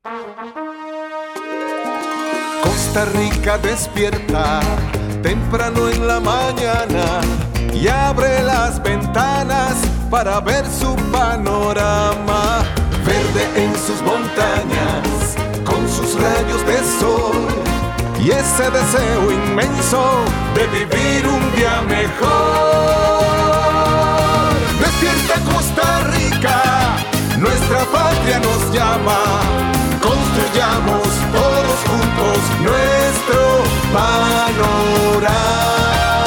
Costa Rica despierta temprano en la mañana y abre las ventanas para ver su panorama. Verde en sus montañas, con sus rayos de sol y ese deseo inmenso de vivir un día mejor. Despierta Costa Rica, nuestra patria nos llama. Construyamos todos juntos nuestro panorama.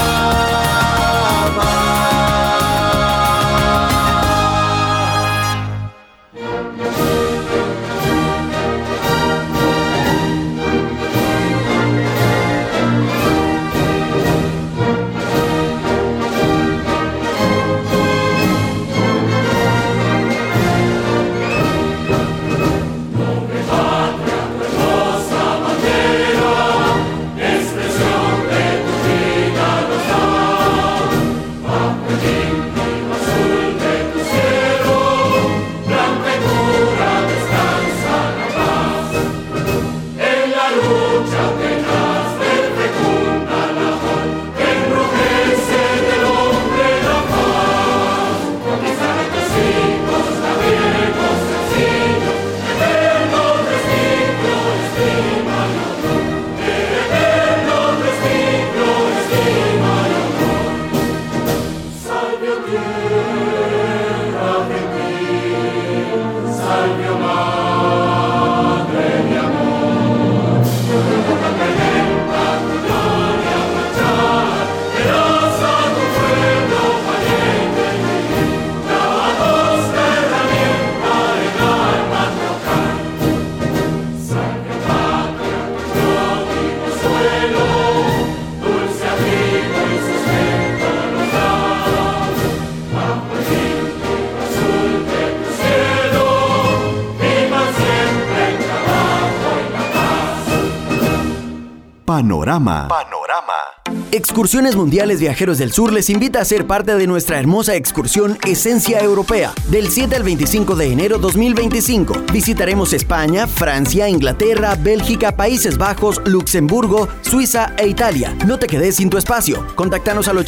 Panorama. Excursiones Mundiales Viajeros del Sur les invita a ser parte de nuestra hermosa excursión Esencia Europea, del 7 al 25 de enero 2025. Visitaremos España, Francia, Inglaterra, Bélgica, Países Bajos, Luxemburgo, Suiza e Italia. No te quedes sin tu espacio. Contáctanos al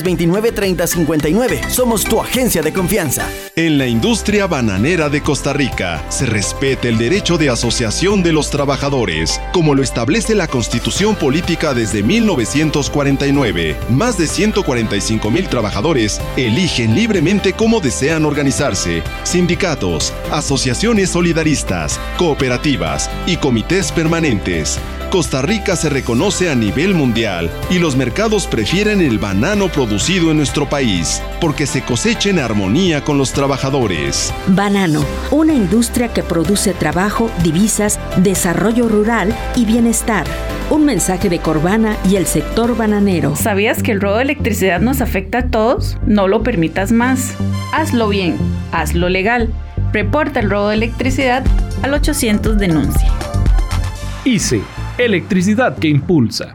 8329-3059. Somos tu agencia de confianza. En la industria bananera de Costa Rica se respeta el derecho de asociación de los trabajadores, como lo establece la Constitución Política desde 1949. Más de 145,000 trabajadores eligen libremente cómo desean organizarse. Sindicatos, asociaciones solidaristas, cooperativas y comités permanentes. Costa Rica se reconoce a nivel mundial y los mercados prefieren el banano producido en nuestro país porque se cosecha en armonía con los trabajadores. Banano, una industria que produce trabajo, divisas, desarrollo rural y bienestar. Un mensaje de Corbana y el sector bananero. ¿Sabías que el robo de electricidad nos afecta a todos? No lo permitas más. Hazlo bien, hazlo legal. Reporta el robo de electricidad al 800 denuncia. ICE, electricidad que impulsa.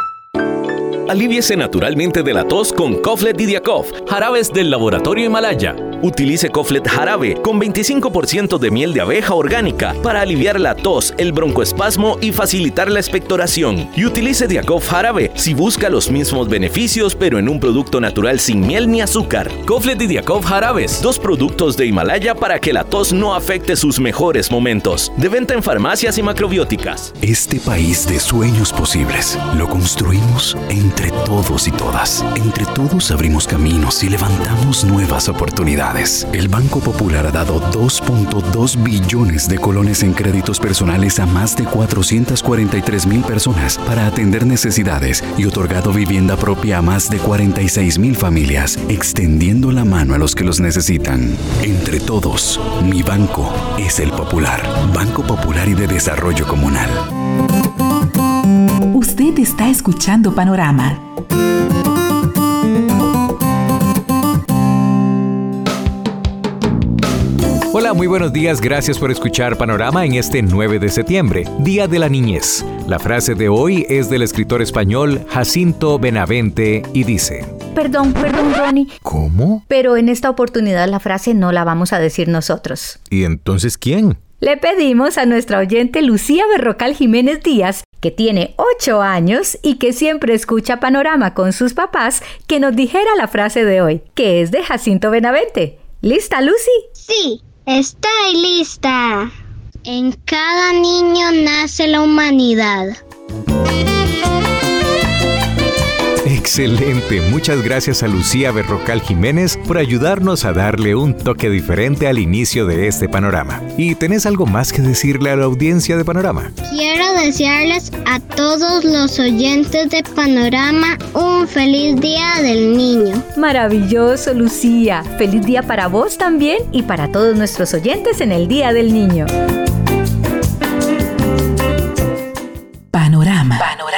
Alivíese naturalmente de la tos con Coflet Didiacof, jarabes del laboratorio Himalaya. Utilice Coflet jarabe con 25% de miel de abeja orgánica para aliviar la tos, el broncoespasmo y facilitar la expectoración. Y utilice Diacof jarabe si busca los mismos beneficios pero en un producto natural sin miel ni azúcar. Coflet y Diacof jarabes, 2 productos de Himalaya para que la tos no afecte sus mejores momentos. De venta en farmacias y macrobióticas. Este país de sueños posibles lo construimos entre todos y todas. Entre todos abrimos caminos y levantamos nuevas oportunidades. El Banco Popular ha dado 2.2 billones de colones en créditos personales a más de 443,000 personas para atender necesidades y otorgado vivienda propia a más de 46,000 familias, extendiendo la mano a los que los necesitan. Entre todos, mi banco es el Popular. Banco Popular y de Desarrollo Comunal. Usted está escuchando Panorama. Hola, muy buenos días, gracias por escuchar Panorama en este 9 de septiembre, Día de la Niñez. La frase de hoy es del escritor español Jacinto Benavente y dice: Perdón, Ronnie. ¿Cómo? Pero en esta oportunidad la frase no la vamos a decir nosotros. ¿Y entonces quién? Le pedimos a nuestra oyente Lucía Berrocal Jiménez Díaz, que tiene 8 años y que siempre escucha Panorama con sus papás, que nos dijera la frase de hoy, que es de Jacinto Benavente. ¿Lista, Lucy? Sí, estoy lista. En cada niño nace la humanidad. Excelente, muchas gracias a Lucía Berrocal Jiménez por ayudarnos a darle un toque diferente al inicio de este Panorama. ¿Y tenés algo más que decirle a la audiencia de Panorama? Quiero desearles a todos los oyentes de Panorama un feliz Día del Niño. Maravilloso, Lucía. Feliz día para vos también y para todos nuestros oyentes en el Día del Niño. Panorama.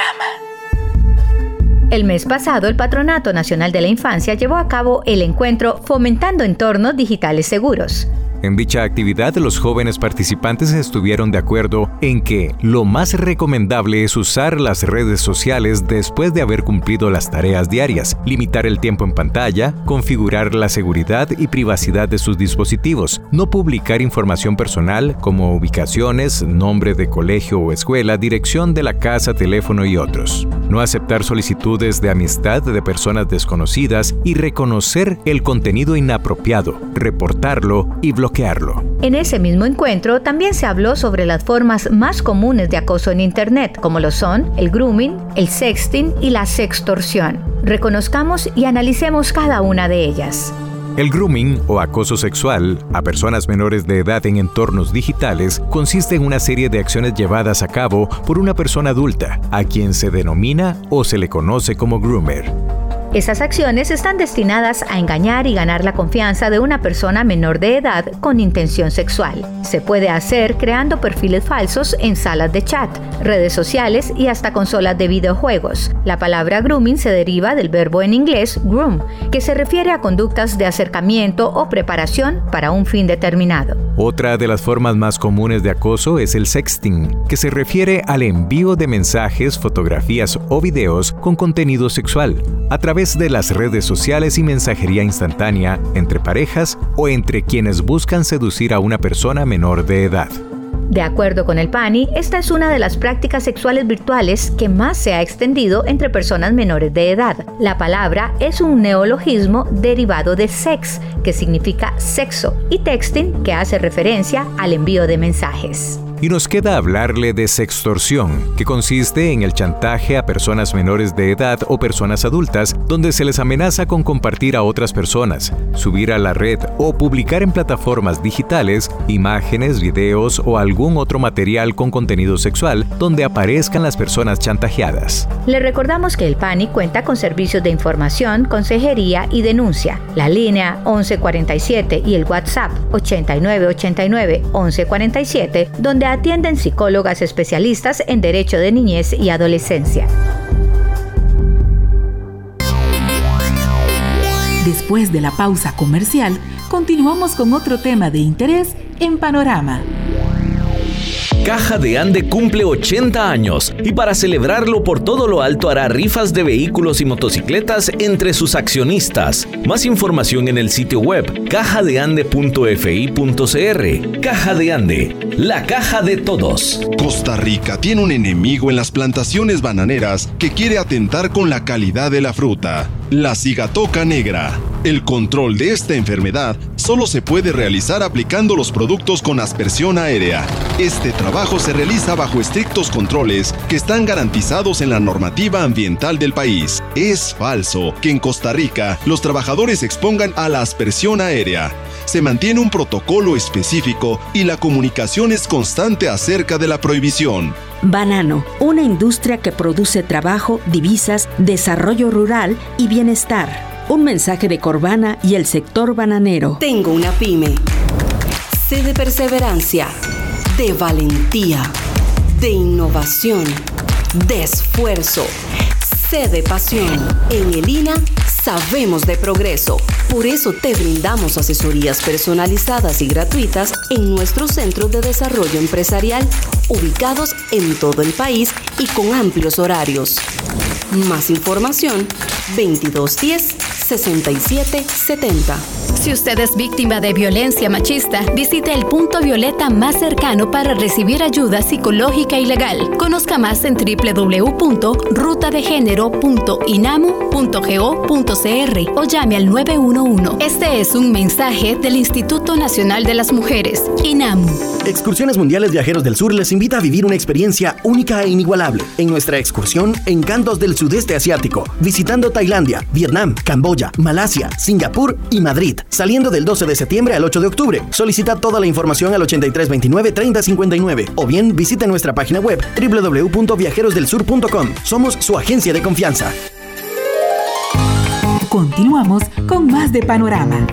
El mes pasado, el Patronato Nacional de la Infancia llevó a cabo el encuentro Fomentando Entornos Digitales Seguros. En dicha actividad, los jóvenes participantes estuvieron de acuerdo en que lo más recomendable es usar las redes sociales después de haber cumplido las tareas diarias, limitar el tiempo en pantalla, configurar la seguridad y privacidad de sus dispositivos, no publicar información personal como ubicaciones, nombre de colegio o escuela, dirección de la casa, teléfono y otros, no aceptar solicitudes de amistad de personas desconocidas y reconocer el contenido inapropiado, reportarlo y bloquearlo. En ese mismo encuentro también se habló sobre las formas más comunes de acoso en Internet, como lo son el grooming, el sexting y la sextorsión. Reconozcamos y analicemos cada una de ellas. El grooming o acoso sexual a personas menores de edad en entornos digitales consiste en una serie de acciones llevadas a cabo por una persona adulta, a quien se denomina o se le conoce como groomer. Esas acciones están destinadas a engañar y ganar la confianza de una persona menor de edad con intención sexual. Se puede hacer creando perfiles falsos en salas de chat, redes sociales y hasta consolas de videojuegos. La palabra grooming se deriva del verbo en inglés groom, que se refiere a conductas de acercamiento o preparación para un fin determinado. Otra de las formas más comunes de acoso es el sexting, que se refiere al envío de mensajes, fotografías o videos con contenido sexual a través de las redes sociales y mensajería instantánea entre parejas o entre quienes buscan seducir a una persona menor de edad. De acuerdo con el PANI, esta es una de las prácticas sexuales virtuales que más se ha extendido entre personas menores de edad. La palabra es un neologismo derivado de sex, que significa sexo, y texting, que hace referencia al envío de mensajes. Y nos queda hablarle de sextorsión, que consiste en el chantaje a personas menores de edad o personas adultas, donde se les amenaza con compartir a otras personas, subir a la red o publicar en plataformas digitales imágenes, videos o algún otro material con contenido sexual donde aparezcan las personas chantajeadas. Le recordamos que el PANI cuenta con servicios de información, consejería y denuncia. La línea 1147 y el WhatsApp 8989-1147, donde atienden psicólogas especialistas en Derecho de Niñez y Adolescencia. Después de la pausa comercial, continuamos con otro tema de interés en Panorama. Caja de Ande cumple 80 años y para celebrarlo por todo lo alto hará rifas de vehículos y motocicletas entre sus accionistas. Más información en el sitio web cajadeande.fi.cr. Caja de Ande, la caja de todos. Costa Rica tiene un enemigo en las plantaciones bananeras que quiere atentar con la calidad de la fruta: la cigatoca negra. El control de esta enfermedad solo se puede realizar aplicando los productos con aspersión aérea. Este trabajo se realiza bajo estrictos controles que están garantizados en la normativa ambiental del país. Es falso que en Costa Rica los trabajadores se expongan a la aspersión aérea. Se mantiene un protocolo específico y la comunicación es constante acerca de la prohibición. Banano, una industria que produce trabajo, divisas, desarrollo rural y bienestar. Un mensaje de Corvana y el sector bananero. Tengo una pyme. Sé de perseverancia, de valentía, de innovación, de esfuerzo. Sé de pasión. En el INA sabemos de progreso. Por eso te brindamos asesorías personalizadas y gratuitas en nuestros centros de desarrollo empresarial, ubicados en todo el país y con amplios horarios. Más información, 2210-6770. Si usted es víctima de violencia machista, visite el punto violeta más cercano para recibir ayuda psicológica y legal. Conozca más en www.rutadegénero.inamu.go.cr o llame al 911. Este es un mensaje del Instituto Nacional de las Mujeres, INAMU. Excursiones Mundiales Viajeros del Sur les invita a vivir una experiencia única e inigualable en nuestra excursión Encantos del Sudeste Asiático, visitando Tailandia, Vietnam, Camboya, Malasia, Singapur y Madrid, saliendo del 12 de septiembre al 8 de octubre. Solicita toda la información al 8329-3059 o bien visite nuestra página web www.viajerosdelsur.com. Somos su agencia de confianza. Continuamos con más de Panorama.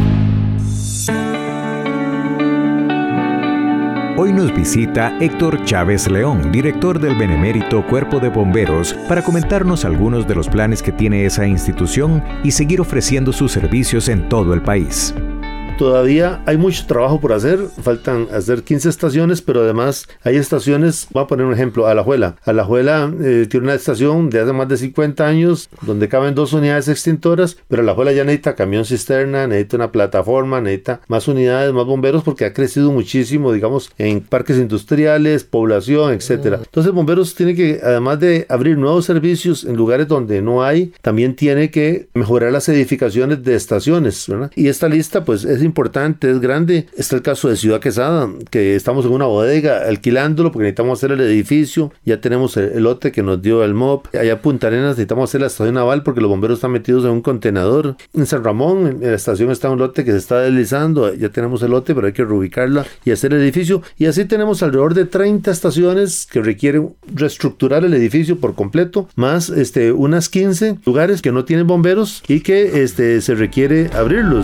Hoy nos visita Héctor Chávez León, director del Benemérito Cuerpo de Bomberos, para comentarnos algunos de los planes que tiene esa institución y seguir ofreciendo sus servicios en todo el país. Todavía hay mucho trabajo por hacer, faltan hacer 15 estaciones, pero además hay estaciones, voy a poner un ejemplo, Alajuela. Alajuela tiene una estación de hace más de 50 años donde caben 2 unidades extintoras, pero Alajuela ya necesita camión cisterna, necesita una plataforma, necesita más unidades, más bomberos, porque ha crecido muchísimo, digamos, en parques industriales, población, etcétera. Entonces bomberos tiene que, además de abrir nuevos servicios en lugares donde no hay, también tiene que mejorar las edificaciones de estaciones, ¿verdad? Y esta lista pues es importante, es grande. Está el caso de Ciudad Quesada, que estamos en una bodega alquilándolo porque necesitamos hacer el edificio, ya tenemos el lote que nos dio el MOP. Allá Punta Arenas necesitamos hacer la estación naval porque los bomberos están metidos en un contenedor. En San Ramón, en la estación está un lote que se está deslizando, ya tenemos el lote, pero hay que reubicarla y hacer el edificio. Y así tenemos alrededor de 30 estaciones que requieren reestructurar el edificio por completo, más unas 15 lugares que no tienen bomberos y que se requiere abrirlos.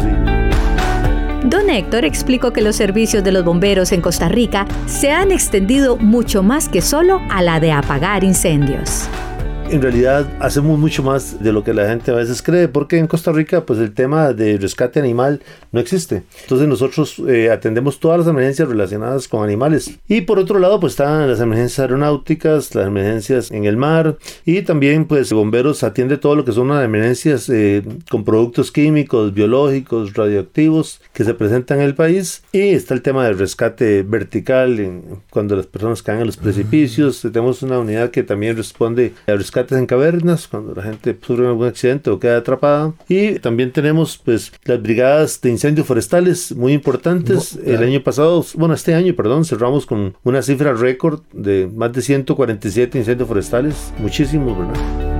Don Héctor explicó que los servicios de los bomberos en Costa Rica se han extendido mucho más que solo a la de apagar incendios. En realidad hacemos mucho más de lo que la gente a veces cree, porque en Costa Rica pues el tema de rescate animal no existe. Entonces nosotros atendemos todas las emergencias relacionadas con animales. Y por otro lado pues están las emergencias aeronáuticas, las emergencias en el mar, y también pues bomberos atiende todo lo que son las emergencias con productos químicos, biológicos, radioactivos que se presentan en el país. Y está el tema del rescate vertical cuando las personas caen en los precipicios. Tenemos una unidad que también responde al rescates en cavernas cuando la gente sufre algún accidente o queda atrapada, y también tenemos pues las brigadas de incendios forestales muy importantes. El año pasado, este año cerramos con una cifra récord de más de 147 incendios forestales, muchísimos, ¿verdad?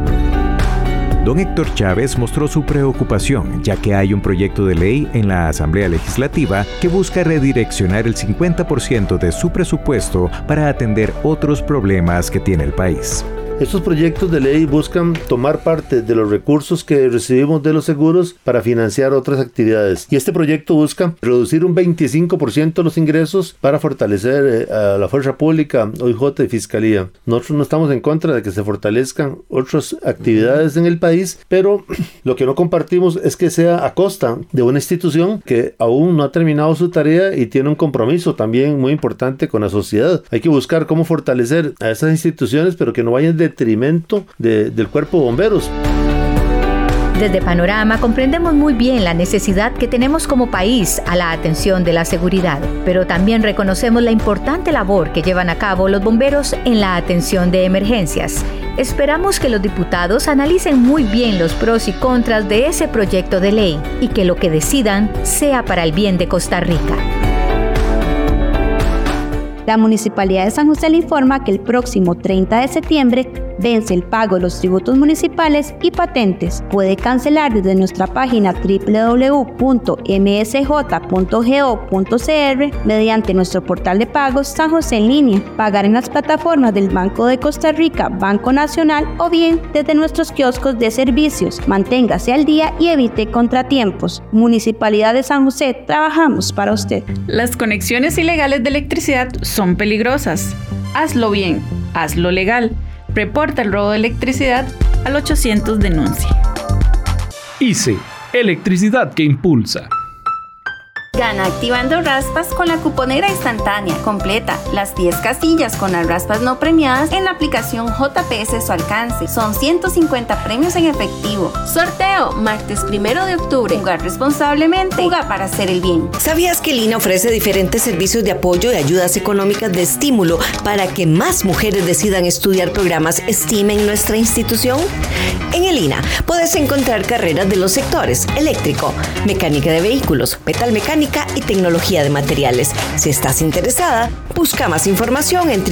Don Héctor Chávez mostró su preocupación, ya que hay un proyecto de ley en la Asamblea Legislativa que busca redireccionar el 50% de su presupuesto para atender otros problemas que tiene el país. Estos proyectos de ley buscan tomar parte de los recursos que recibimos de los seguros para financiar otras actividades. Y este proyecto busca reducir un 25% los ingresos para fortalecer a la fuerza pública, OIJ y Fiscalía. Nosotros no estamos en contra de que se fortalezcan otras actividades en el país, pero lo que no compartimos es que sea a costa de una institución que aún no ha terminado su tarea y tiene un compromiso también muy importante con la sociedad. Hay que buscar cómo fortalecer a esas instituciones, pero que no vayan de detrimento del cuerpo de bomberos. Desde Panorama comprendemos muy bien la necesidad que tenemos como país a la atención de la seguridad, pero también reconocemos la importante labor que llevan a cabo los bomberos en la atención de emergencias. Esperamos que los diputados analicen muy bien los pros y contras de ese proyecto de ley y que lo que decidan sea para el bien de Costa Rica. La Municipalidad de San José le informa que el próximo 30 de septiembre vence el pago de los tributos municipales y patentes. Puede cancelar desde nuestra página www.msj.go.cr mediante nuestro portal de pagos San José en línea, pagar en las plataformas del Banco de Costa Rica, Banco Nacional o bien desde nuestros kioscos de servicios. Manténgase al día y evite contratiempos. Municipalidad de San José, trabajamos para usted. Las conexiones ilegales de electricidad son peligrosas. Hazlo bien, hazlo legal. Reporta el robo de electricidad al 800 denuncia. ICE, electricidad que impulsa. Gana activando raspas con la cuponera instantánea. Completa las 10 casillas con las raspas no premiadas en la aplicación JPS a su alcance. Son 150 premios en efectivo. Sorteo, martes 1 de octubre. Jugar responsablemente, jugar para hacer el bien. ¿Sabías que el INA ofrece diferentes servicios de apoyo y ayudas económicas de estímulo para que más mujeres decidan estudiar programas STEAM en nuestra institución? En el INA puedes encontrar carreras de los sectores eléctrico, mecánica de vehículos, metalmecánica y tecnología de materiales. Si estás interesada, busca más información en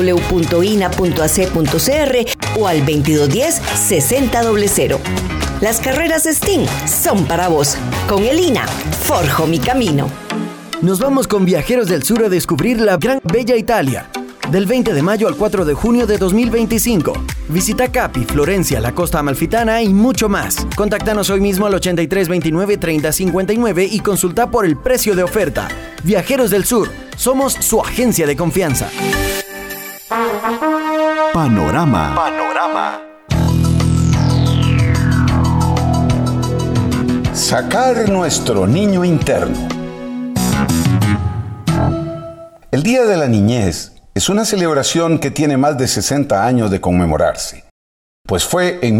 www.ina.ac.cr o al 2210-6000. Las carreras STEAM son para vos. Con el INA, forjo mi camino. Nos vamos con Viajeros del Sur a descubrir la gran bella Italia. Del 20 de mayo al 4 de junio de 2025. Visita Capi, Florencia, la Costa Amalfitana y mucho más. Contáctanos hoy mismo al 83 29 30 59 y consulta por el precio de oferta. Viajeros del Sur, somos su agencia de confianza. Panorama. Sacar nuestro niño interno. El Día de la Niñez es una celebración que tiene más de 60 años de conmemorarse, pues fue en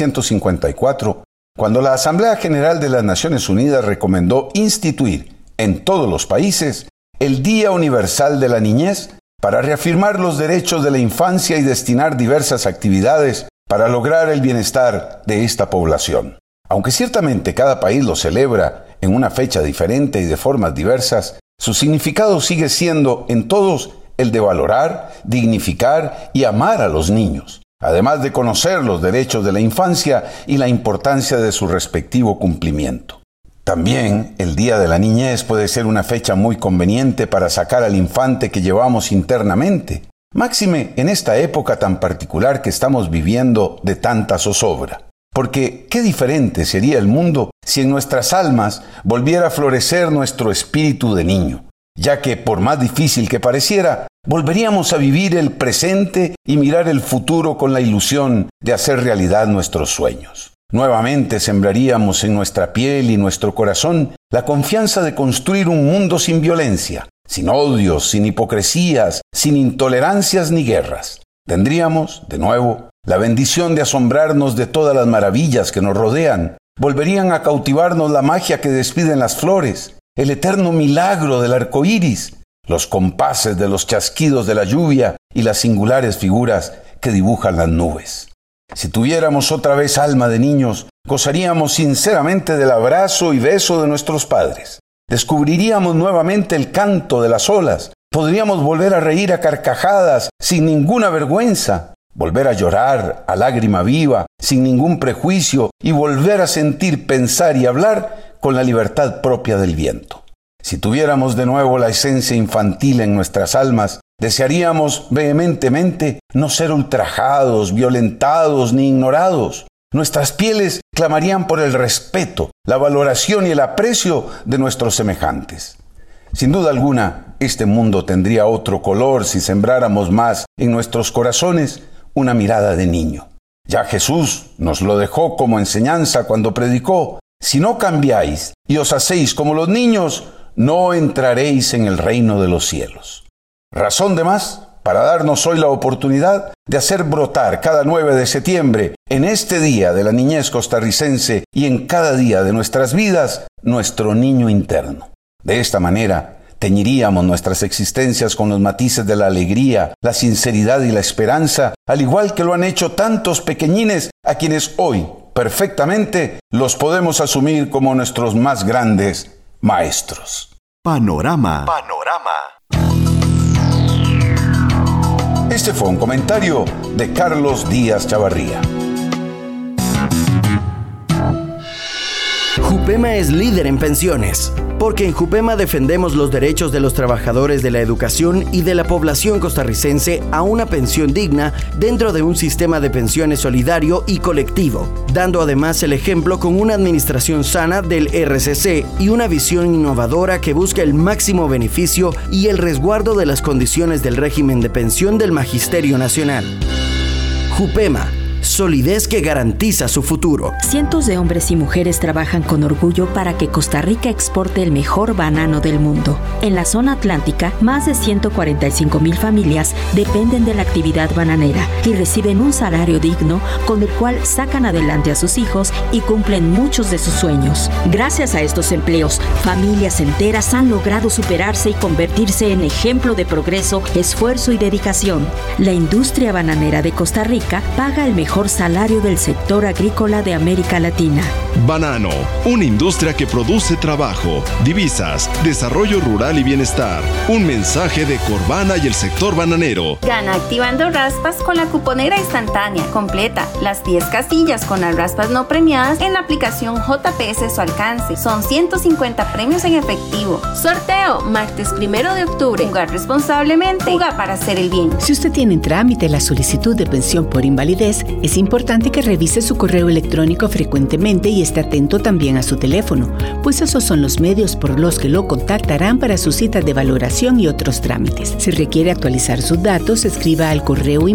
1954 cuando la Asamblea General de las Naciones Unidas recomendó instituir en todos los países el Día Universal de la Niñez para reafirmar los derechos de la infancia y destinar diversas actividades para lograr el bienestar de esta población. Aunque ciertamente cada país lo celebra en una fecha diferente y de formas diversas, su significado sigue siendo en todos el de valorar, dignificar y amar a los niños, además de conocer los derechos de la infancia y la importancia de su respectivo cumplimiento. También el Día de la Niñez puede ser una fecha muy conveniente para sacar al infante que llevamos internamente, máxime en esta época tan particular que estamos viviendo de tanta zozobra. Porque qué diferente sería el mundo si en nuestras almas volviera a florecer nuestro espíritu de niño, ya que por más difícil que pareciera, volveríamos a vivir el presente y mirar el futuro con la ilusión de hacer realidad nuestros sueños. Nuevamente sembraríamos en nuestra piel y nuestro corazón la confianza de construir un mundo sin violencia, sin odios, sin hipocresías, sin intolerancias ni guerras. Tendríamos, de nuevo, la bendición de asombrarnos de todas las maravillas que nos rodean. Volverían a cautivarnos la magia que despiden las flores, el eterno milagro del arco iris, los compases de los chasquidos de la lluvia y las singulares figuras que dibujan las nubes. Si tuviéramos otra vez alma de niños, gozaríamos sinceramente del abrazo y beso de nuestros padres. Descubriríamos nuevamente el canto de las olas. Podríamos volver a reír a carcajadas sin ninguna vergüenza, volver a llorar a lágrima viva sin ningún prejuicio y volver a sentir, pensar y hablar con la libertad propia del viento. Si tuviéramos de nuevo la esencia infantil en nuestras almas, desearíamos vehementemente no ser ultrajados, violentados ni ignorados. Nuestras pieles clamarían por el respeto, la valoración y el aprecio de nuestros semejantes. Sin duda alguna, este mundo tendría otro color si sembráramos más en nuestros corazones una mirada de niño. Ya Jesús nos lo dejó como enseñanza cuando predicó: si no cambiáis y os hacéis como los niños, no entraréis en el reino de los cielos. Razón de más para darnos hoy la oportunidad de hacer brotar cada 9 de septiembre, en este Día de la Niñez costarricense y en cada día de nuestras vidas, nuestro niño interno. De esta manera, teñiríamos nuestras existencias con los matices de la alegría, la sinceridad y la esperanza, al igual que lo han hecho tantos pequeñines a quienes hoy, perfectamente, los podemos asumir como nuestros más grandes maestros. Panorama. Este fue un comentario de Carlos Díaz Chavarría. Jupema es líder en pensiones, porque en Jupema defendemos los derechos de los trabajadores de la educación y de la población costarricense a una pensión digna dentro de un sistema de pensiones solidario y colectivo, dando además el ejemplo con una administración sana del RCC y una visión innovadora que busca el máximo beneficio y el resguardo de las condiciones del régimen de pensión del Magisterio Nacional. Jupema, solidez que garantiza su futuro. Cientos de hombres y mujeres trabajan con orgullo para que Costa Rica exporte el mejor banano del mundo. En la zona atlántica, más de 145,000 familias dependen de la actividad bananera y reciben un salario digno con el cual sacan adelante a sus hijos y cumplen muchos de sus sueños. Gracias a estos empleos, familias enteras han logrado superarse y convertirse en ejemplo de progreso, esfuerzo y dedicación. La industria bananera de Costa Rica paga el mejor salario del sector agrícola de América Latina. Banano, una industria que produce trabajo, divisas, desarrollo rural y bienestar. Un mensaje de Corvana y el sector bananero. Gana activando raspas con la cuponera instantánea. Completa las 10 casillas con las raspas no premiadas en la aplicación JPS a su alcance. Son 150 premios en efectivo. Sorteo, martes 1 de octubre. Jugar responsablemente. Jugar para hacer el bien. Si usted tiene en trámite la solicitud de pensión por invalidez, es importante que revise su correo electrónico frecuentemente y esté atento también a su teléfono, pues esos son los medios por los que lo contactarán para sus citas de valoración y otros trámites. Si requiere actualizar sus datos, escriba al correo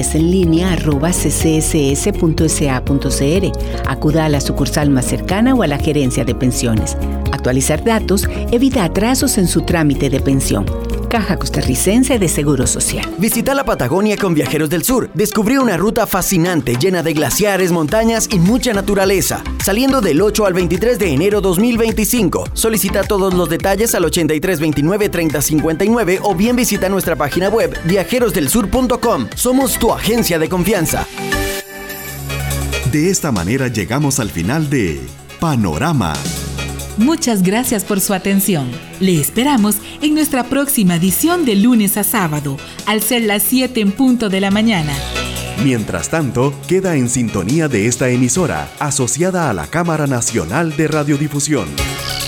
invalidezenlinea@ccss.sa.cr. Acuda a la sucursal más cercana o a la gerencia de pensiones. Actualizar datos evita atrasos en su trámite de pensión. Caja Costarricense de Seguro Social. Visita la Patagonia con Viajeros del Sur. Descubrí una ruta fascinante llena de glaciares, montañas y mucha naturaleza. Saliendo del 8 al 23 de enero 2025. Solicita todos los detalles al 8329-3059 o bien visita nuestra página web viajerosdelsur.com. Somos tu agencia de confianza. De esta manera llegamos al final de Panorama. Muchas gracias por su atención. Le esperamos en nuestra próxima edición de lunes a sábado, al ser las 7 en punto de la mañana. Mientras tanto, queda en sintonía de esta emisora, asociada a la Cámara Nacional de Radiodifusión.